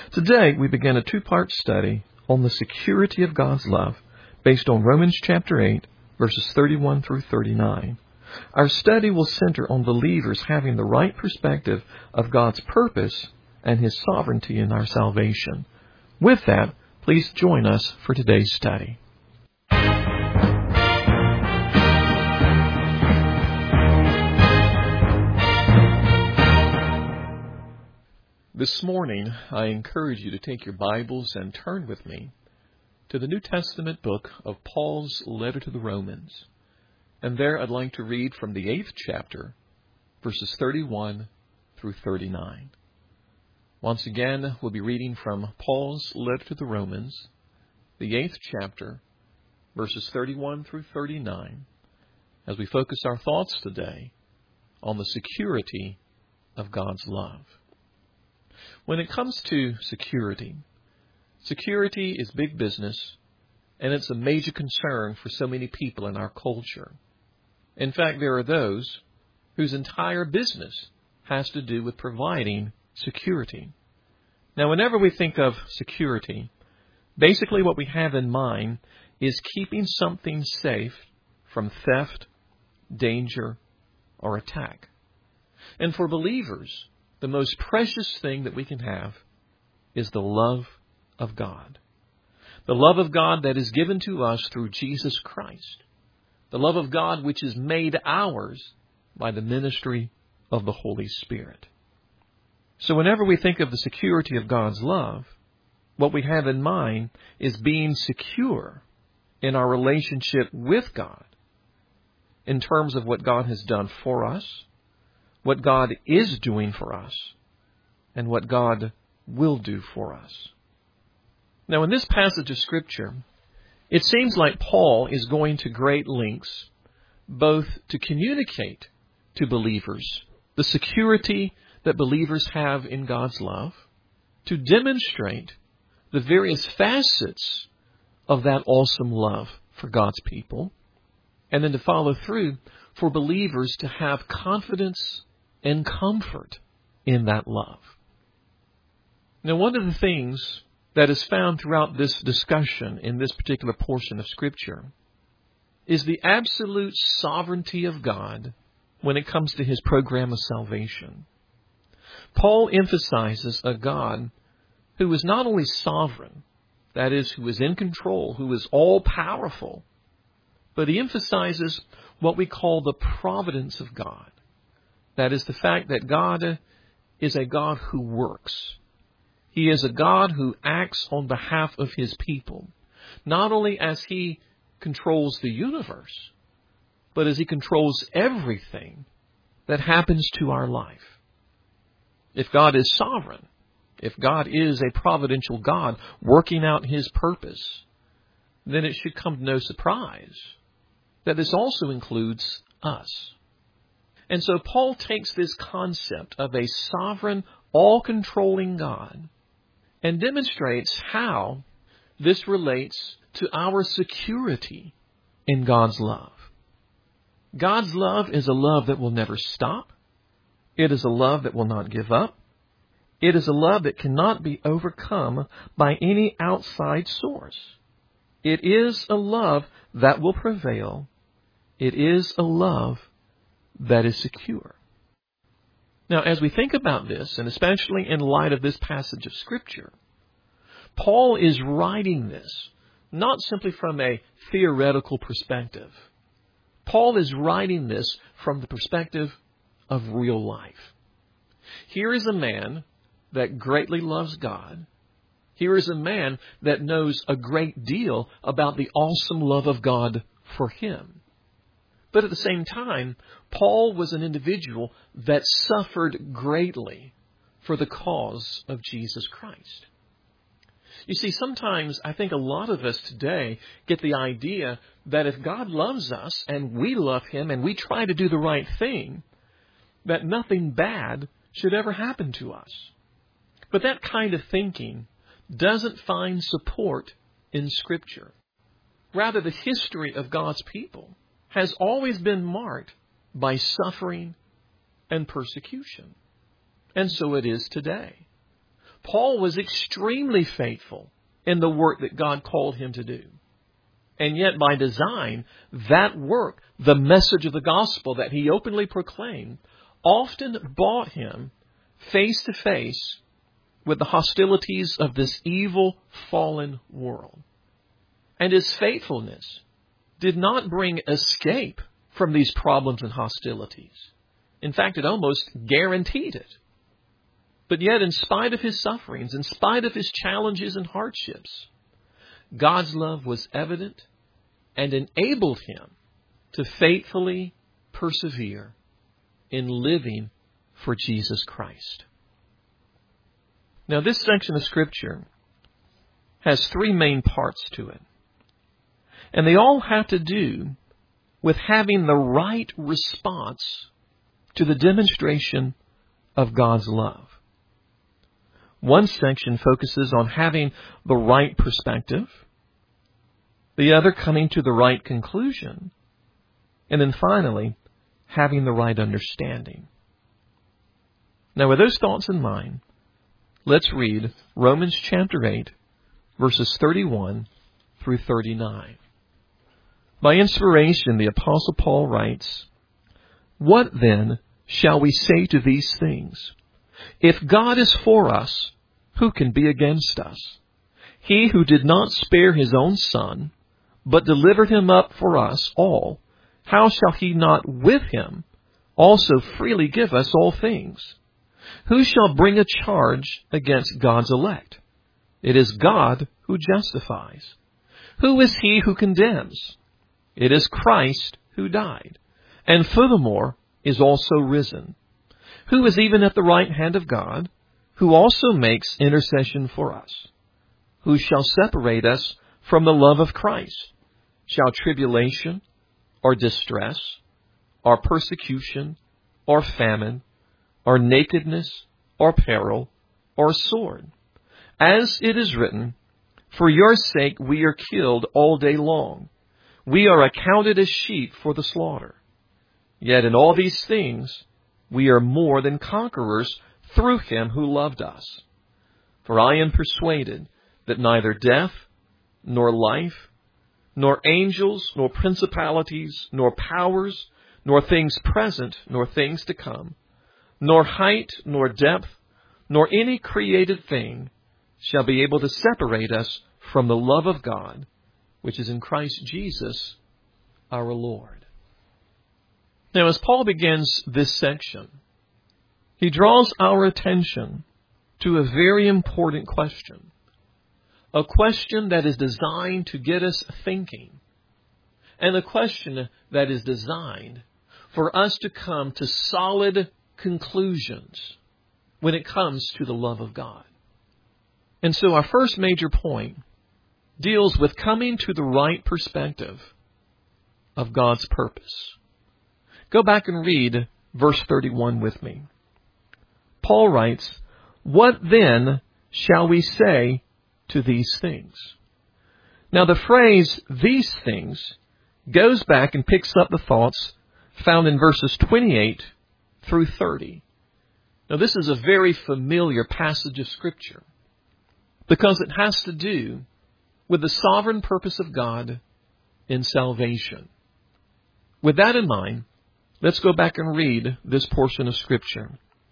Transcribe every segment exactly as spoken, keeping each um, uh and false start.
Today, we begin a two-part study on the security of God's love based on Romans chapter eight, verses thirty-one through thirty-nine. Our study will center on believers having the right perspective of God's purpose and His sovereignty in our salvation. With that, please join us for today's study. This morning, I encourage you to take your Bibles and turn with me to the New Testament book of Paul's letter to the Romans. And there I'd like to read from the eighth chapter, verses thirty-one through thirty-nine. Once again, we'll be reading from Paul's letter to the Romans, the eighth chapter, verses thirty-one through thirty-nine, as we focus our thoughts today on the security of God's love. When it comes to security, security is big business, and it's a major concern for so many people in our culture. In fact, there are those whose entire business has to do with providing security. Now, whenever we think of security, basically what we have in mind is keeping something safe from theft, danger, or attack. And for believers, the most precious thing that we can have is the love of God. The love of God that is given to us through Jesus Christ. The love of God which is made ours by the ministry of the Holy Spirit. So whenever we think of the security of God's love, what we have in mind is being secure in our relationship with God in terms of what God has done for us, what God is doing for us, and what God will do for us. Now, in this passage of Scripture, it seems like Paul is going to great lengths both to communicate to believers the security that believers have in God's love, to demonstrate the various facets of that awesome love for God's people, and then to follow through for believers to have confidence and comfort in that love. Now, one of the things that is found throughout this discussion in this particular portion of Scripture is the absolute sovereignty of God when it comes to His program of salvation. Paul emphasizes a God who is not only sovereign, that is, who is in control, who is all-powerful, but he emphasizes what we call the providence of God. That is the fact that God is a God who works. He is a God who acts on behalf of His people, not only as He controls the universe, but as He controls everything that happens to our life. If God is sovereign, if God is a providential God working out His purpose, then it should come to no surprise that this also includes us. And so Paul takes this concept of a sovereign, all-controlling God and demonstrates how this relates to our security in God's love. God's love is a love that will never stop. It is a love that will not give up. It is a love that cannot be overcome by any outside source. It is a love that will prevail. It is a love that is secure. Now, as we think about this, and especially in light of this passage of Scripture, Paul is writing this not simply from a theoretical perspective. Paul is writing this from the perspective of real life. Here is a man that greatly loves God. Here is a man that knows a great deal about the awesome love of God for him. But at the same time, Paul was an individual that suffered greatly for the cause of Jesus Christ. You see, sometimes I think a lot of us today get the idea that if God loves us and we love Him and we try to do the right thing, that nothing bad should ever happen to us. But that kind of thinking doesn't find support in Scripture. Rather, the history of God's people has always been marked by suffering and persecution. And so it is today. Paul was extremely faithful in the work that God called him to do. And yet, by design, that work, the message of the gospel that he openly proclaimed, often brought him face to face with the hostilities of this evil, fallen world. And his faithfulness did not bring escape from these problems and hostilities. In fact, it almost guaranteed it. But yet, in spite of his sufferings, in spite of his challenges and hardships, God's love was evident and enabled him to faithfully persevere in living for Jesus Christ. Now, this section of Scripture has three main parts to it. And they all have to do with having the right response to the demonstration of God's love. One section focuses on having the right perspective, the other coming to the right conclusion, and then finally, having the right understanding. Now, with those thoughts in mind, let's read Romans chapter eight, verses thirty-one through thirty-nine. By inspiration, the Apostle Paul writes, "What then shall we say to these things? If God is for us, who can be against us? He who did not spare his own Son, but delivered him up for us all, how shall he not with him also freely give us all things? Who shall bring a charge against God's elect? It is God who justifies. Who is he who condemns? It is Christ who died, and furthermore is also risen, who is even at the right hand of God, who also makes intercession for us. Who shall separate us from the love of Christ? Shall tribulation, or distress, or persecution, or famine, or nakedness, or peril, or sword? As it is written, for your sake we are killed all day long. We are accounted as sheep for the slaughter. Yet in all these things we are more than conquerors through him who loved us. For I am persuaded that neither death, nor life, nor angels, nor principalities, nor powers, nor things present, nor things to come, nor height, nor depth, nor any created thing shall be able to separate us from the love of God, which is in Christ Jesus our Lord." Now, as Paul begins this section, he draws our attention to a very important question. A question that is designed to get us thinking. And a question that is designed for us to come to solid conclusions when it comes to the love of God. And so our first major point deals with coming to the right perspective of God's purpose. Go back and read verse thirty-one with me. Paul writes, "What then shall we say to these things?" Now the phrase, "these things," goes back and picks up the thoughts found in verses twenty-eight through thirty. Now this is a very familiar passage of Scripture because it has to do with the sovereign purpose of God in salvation. With that in mind, let's go back and read this portion of Scripture.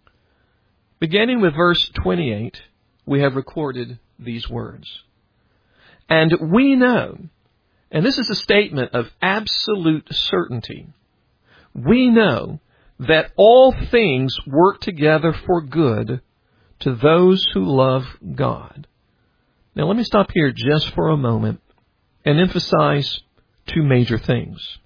Beginning with verse twenty-eight, we have recorded these words. "And we know," and this is a statement of absolute certainty, "we know that all things work together for good to those who love God." Now let me stop here just for a moment and emphasize two major things.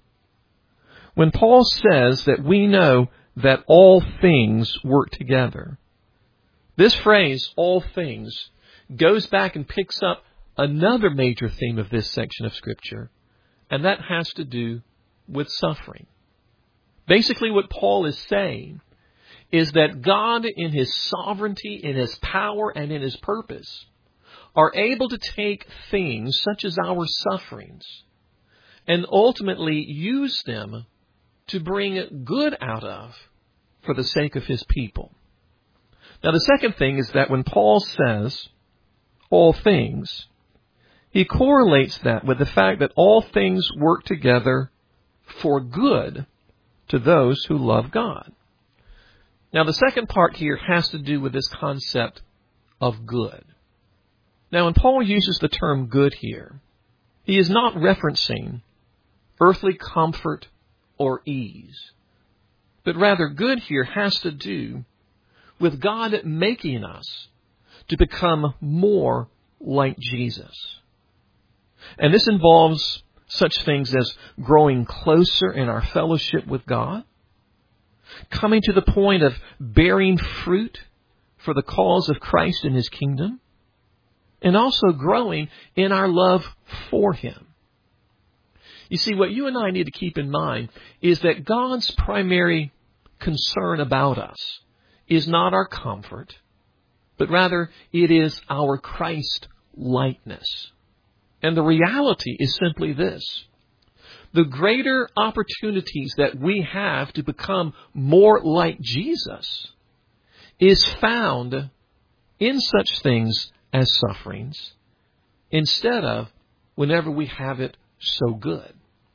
When Paul says that we know that all things work together, this phrase, all things, goes back and picks up another major theme of this section of Scripture, and that has to do with suffering. Basically, what Paul is saying is that God, in His sovereignty, in His power, and in His purpose, are able to take things such as our sufferings and ultimately use them to bring good out of for the sake of His people. Now, the second thing is that when Paul says all things, he correlates that with the fact that all things work together for good to those who love God. Now, the second part here has to do with this concept of good. Now, when Paul uses the term good here, he is not referencing earthly comfort or ease, but rather good here has to do with God making us to become more like Jesus. And this involves such things as growing closer in our fellowship with God, coming to the point of bearing fruit for the cause of Christ and His kingdom, and also growing in our love for Him. You see, what you and I need to keep in mind is that God's primary concern about us is not our comfort, but rather it is our Christ-likeness. And the reality is simply this: the greater opportunities that we have to become more like Jesus is found in such things as sufferings, instead of whenever we have it so good.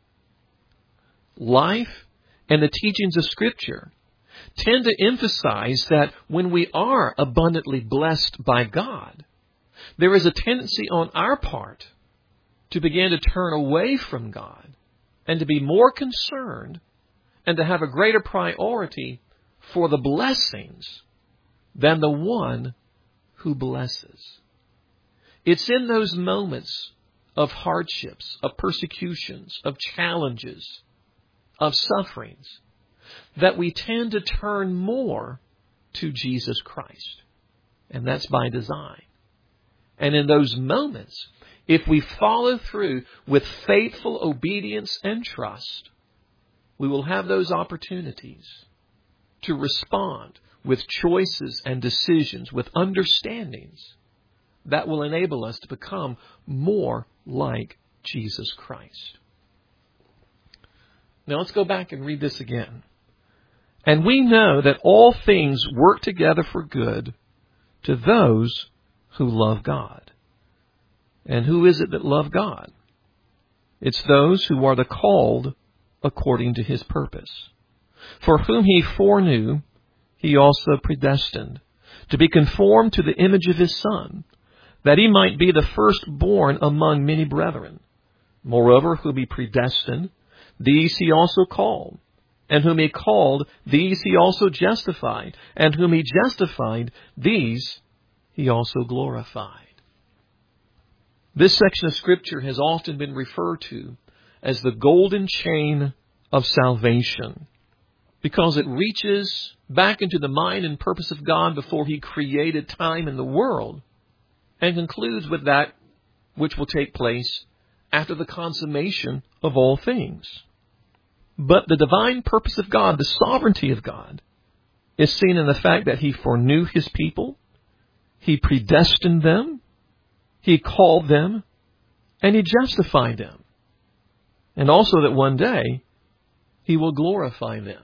Life and the teachings of Scripture tend to emphasize that when we are abundantly blessed by God, there is a tendency on our part to begin to turn away from God and to be more concerned and to have a greater priority for the blessings than the one who blesses. It's in those moments of hardships, of persecutions, of challenges, of sufferings, that we tend to turn more to Jesus Christ. And that's by design. And in those moments, if we follow through with faithful obedience and trust, we will have those opportunities to respond with choices and decisions, with understandings that will enable us to become more like Jesus Christ. Now let's go back and read this again. And we know that all things work together for good to those who love God. And who is it that love God? It's those who are the called according to His purpose. For whom He foreknew, He also predestined to be conformed to the image of His Son, that He might be the firstborn among many brethren. Moreover, whom He predestined, these He also called. And whom He called, these He also justified. And whom He justified, these He also glorified. This section of Scripture has often been referred to as the golden chain of salvation, because it reaches back into the mind and purpose of God before He created time and the world, and concludes with that which will take place after the consummation of all things. But the divine purpose of God, the sovereignty of God, is seen in the fact that He foreknew His people, He predestined them, He called them, and He justified them. And also that one day He will glorify them.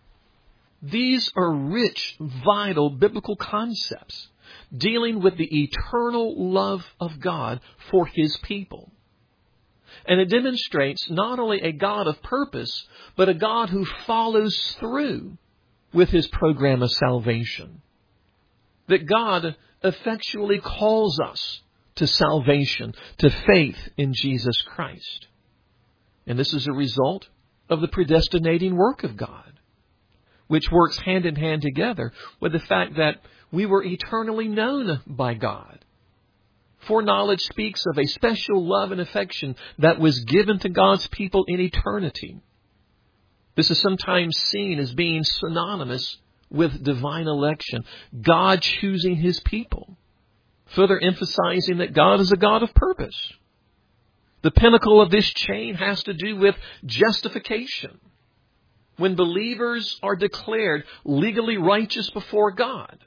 These are rich, vital biblical concepts dealing with the eternal love of God for His people. And it demonstrates not only a God of purpose, but a God who follows through with His program of salvation. That God effectually calls us to salvation, to faith in Jesus Christ. And this is a result of the predestinating work of God, which works hand in hand together with the fact that we were eternally known by God. Foreknowledge speaks of a special love and affection that was given to God's people in eternity. This is sometimes seen as being synonymous with divine election, God choosing His people, further emphasizing that God is a God of purpose. The pinnacle of this chain has to do with justification, when believers are declared legally righteous before God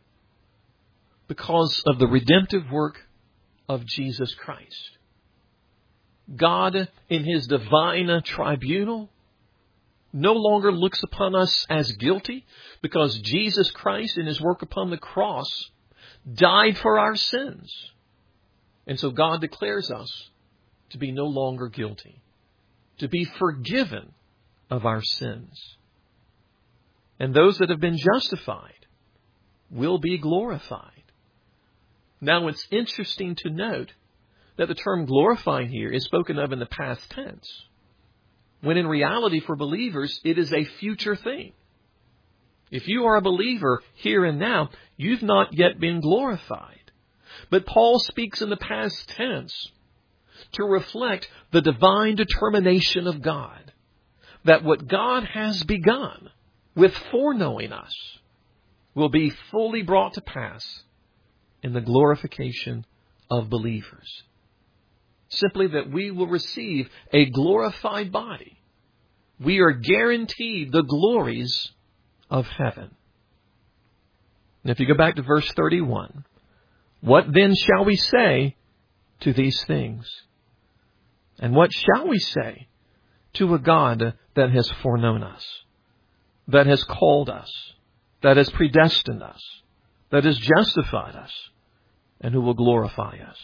because of the redemptive work of Jesus Christ. God, in His divine tribunal, no longer looks upon us as guilty because Jesus Christ in His work upon the cross died for our sins. And so God declares us to be no longer guilty, to be forgiven of our sins. And those that have been justified will be glorified. Now, it's interesting to note that the term glorified here is spoken of in the past tense, when in reality for believers it is a future thing. If you are a believer here and now, you've not yet been glorified. But Paul speaks in the past tense to reflect the divine determination of God, that what God has begun with foreknowing us will be fully brought to pass in the glorification of believers. Simply that we will receive a glorified body. We are guaranteed the glories of heaven. And if you go back to verse thirty-one, what then shall we say to these things? And what shall we say to a God that has foreknown us, that has called us, that has predestined us, that has justified us, and who will glorify us?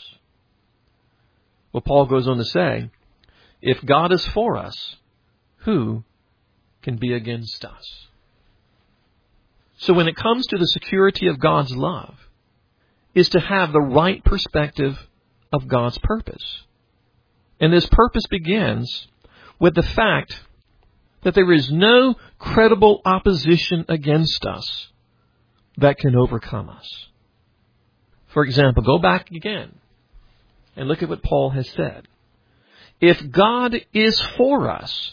Well, Paul goes on to say, if God is for us, who can be against us? So when it comes to the security of God's love, is to have the right perspective of God's purpose. And this purpose begins with the fact that there is no credible opposition against us that can overcome us. For example, go back again and look at what Paul has said. If God is for us,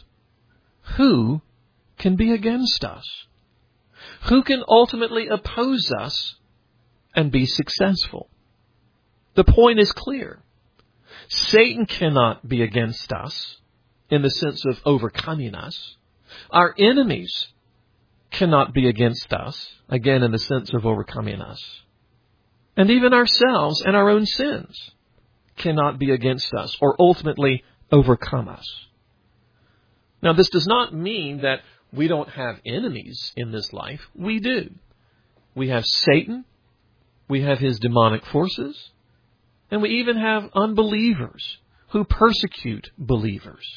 who can be against us? Who can ultimately oppose us and be successful? The point is clear. Satan cannot be against us in the sense of overcoming us. Our enemies cannot be against us, again in the sense of overcoming us. And even ourselves and our own sins cannot be against us or ultimately overcome us. Now, this does not mean that we don't have enemies in this life. We do. We have Satan. We have his demonic forces. And we even have unbelievers who persecute believers.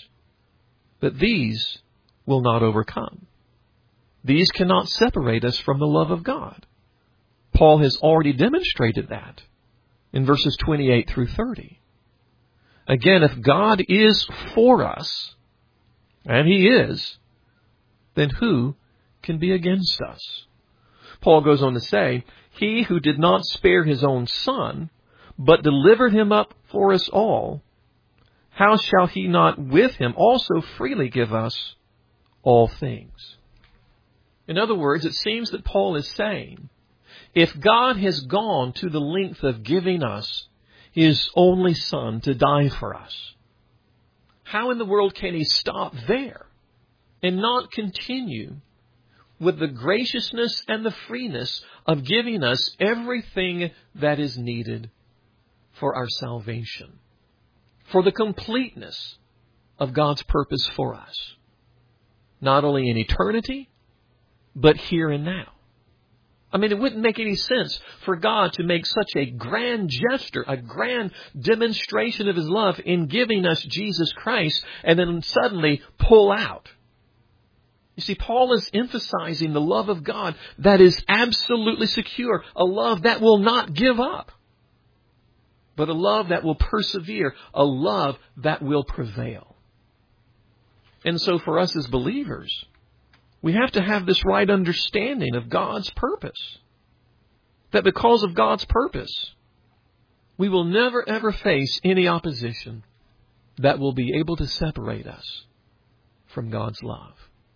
But these will not overcome. These cannot separate us from the love of God. Paul has already demonstrated that in verses twenty-eight through thirty. Again, if God is for us, and He is, then who can be against us? Paul goes on to say, He who did not spare His own Son, but delivered Him up for us all, how shall He not with Him also freely give us all things? In other words, it seems that Paul is saying, if God has gone to the length of giving us His only Son to die for us, how in the world can He stop there and not continue with the graciousness and the freeness of giving us everything that is needed for our salvation, for the completeness of God's purpose for us, not only in eternity, but here and now? I mean, it wouldn't make any sense for God to make such a grand gesture, a grand demonstration of His love in giving us Jesus Christ, and then suddenly pull out. You see, Paul is emphasizing the love of God that is absolutely secure, a love that will not give up, but a love that will persevere, a love that will prevail. And so for us as believers, we have to have this right understanding of God's purpose. That because of God's purpose, we will never ever face any opposition that will be able to separate us from God's love.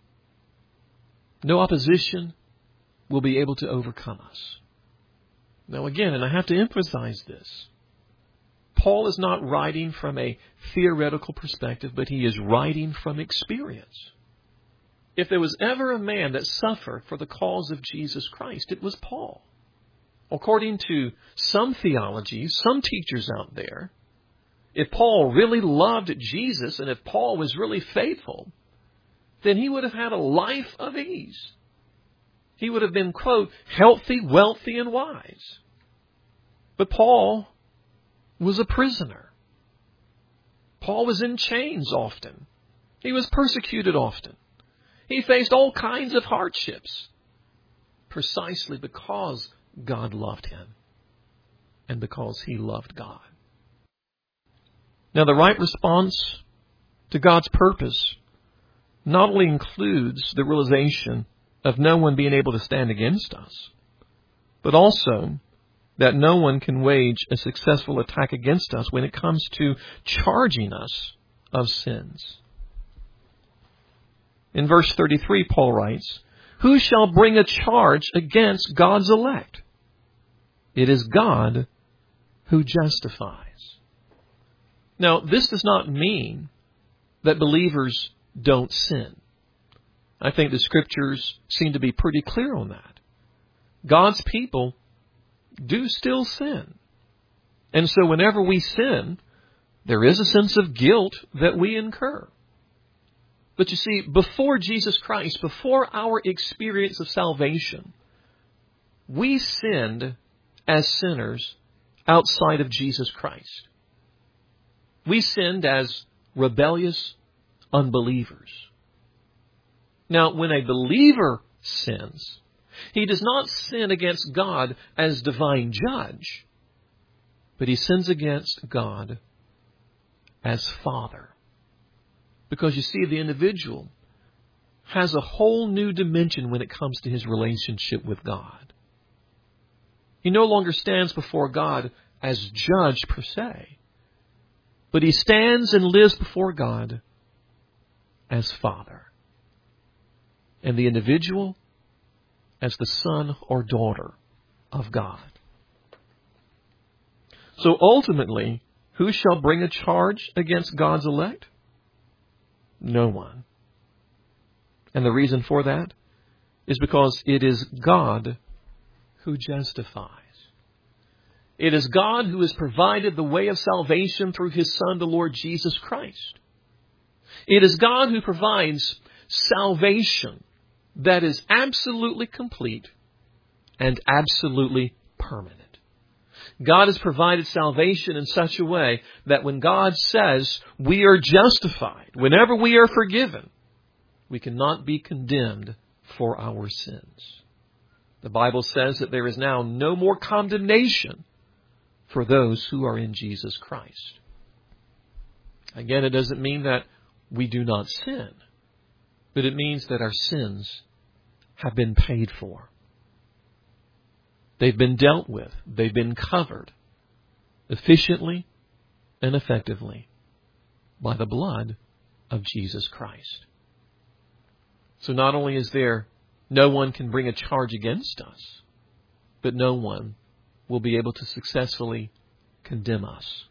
No opposition will be able to overcome us. Now again, and I have to emphasize this, Paul is not writing from a theoretical perspective, but he is writing from experience. If there was ever a man that suffered for the cause of Jesus Christ, it was Paul. According to some theologies, some teachers out there, if Paul really loved Jesus and if Paul was really faithful, then he would have had a life of ease. He would have been, quote, healthy, wealthy, and wise. But Paul was a prisoner. Paul was in chains often. He was persecuted often. He faced all kinds of hardships precisely because God loved him and because he loved God. Now, the right response to God's purpose not only includes the realization of no one being able to stand against us, but also that no one can wage a successful attack against us when it comes to charging us of sins. In verse thirty-three, Paul writes, "Who shall bring a charge against God's elect? It is God who justifies." Now, this does not mean that believers don't sin. I think the Scriptures seem to be pretty clear on that. God's people do still sin. And so whenever we sin, there is a sense of guilt that we incur. But you see, before Jesus Christ, before our experience of salvation, we sinned as sinners outside of Jesus Christ. We sinned as rebellious unbelievers. Now, when a believer sins, he does not sin against God as divine judge, but he sins against God as Father. Because you see, the individual has a whole new dimension when it comes to his relationship with God. He no longer stands before God as judge per se, but he stands and lives before God as Father. And the individual as the son or daughter of God. So ultimately, who shall bring a charge against God's elect? No one. And the reason for that is because it is God who justifies. It is God who has provided the way of salvation through His Son, the Lord Jesus Christ. It is God who provides salvation that is absolutely complete and absolutely permanent. God has provided salvation in such a way that when God says we are justified, whenever we are forgiven, we cannot be condemned for our sins. The Bible says that there is now no more condemnation for those who are in Jesus Christ. Again, it doesn't mean that we do not sin, but it means that our sins have been paid for. They've been dealt with. They've been covered efficiently and effectively by the blood of Jesus Christ. So not only is there no one can bring a charge against us, but no one will be able to successfully condemn us.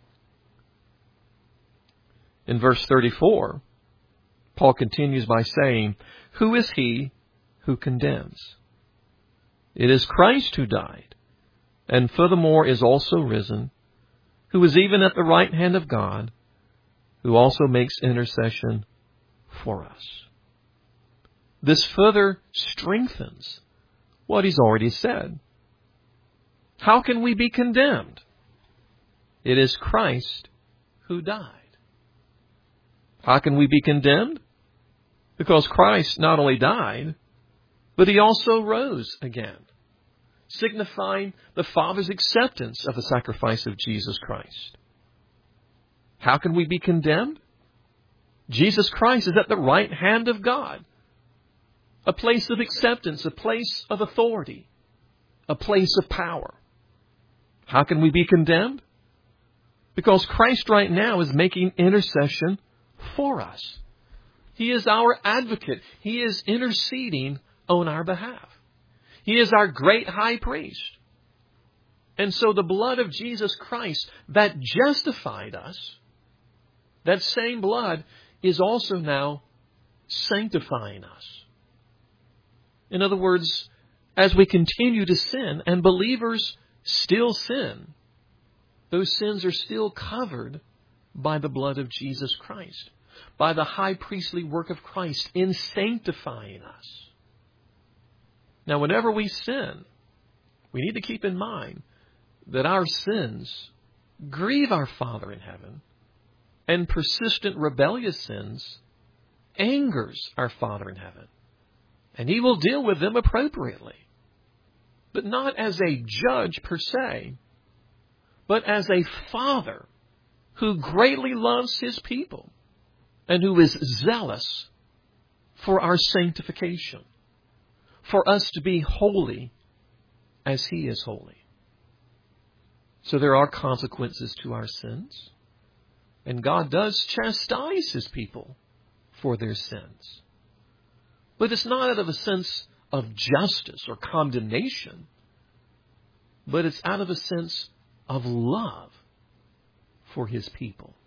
In verse thirty-four, Paul continues by saying, "Who is he who condemns? It is Christ who died, and furthermore is also risen, who is even at the right hand of God, who also makes intercession for us." This further strengthens what he's already said. How can we be condemned? It is Christ who died. How can we be condemned? Because Christ not only died, but He also rose again, signifying the Father's acceptance of the sacrifice of Jesus Christ. How can we be condemned? Jesus Christ is at the right hand of God, a place of acceptance, a place of authority, a place of power. How can we be condemned? Because Christ right now is making intercession for us. He is our advocate. He is interceding on our behalf. He is our great high priest. And so the blood of Jesus Christ that justified us, that same blood is also now sanctifying us. In other words, as we continue to sin, and believers still sin, those sins are still covered by the blood of Jesus Christ. by the high priestly work of Christ in sanctifying us. Now, whenever we sin, we need to keep in mind that our sins grieve our Father in heaven, and persistent rebellious sins angers our Father in heaven. And He will deal with them appropriately. But not as a judge per se, but as a Father who greatly loves His people and who is zealous for our sanctification, for us to be holy as He is holy. So there are consequences to our sins, and God does chastise His people for their sins. But it's not out of a sense of justice or condemnation, but it's out of a sense of love for His people.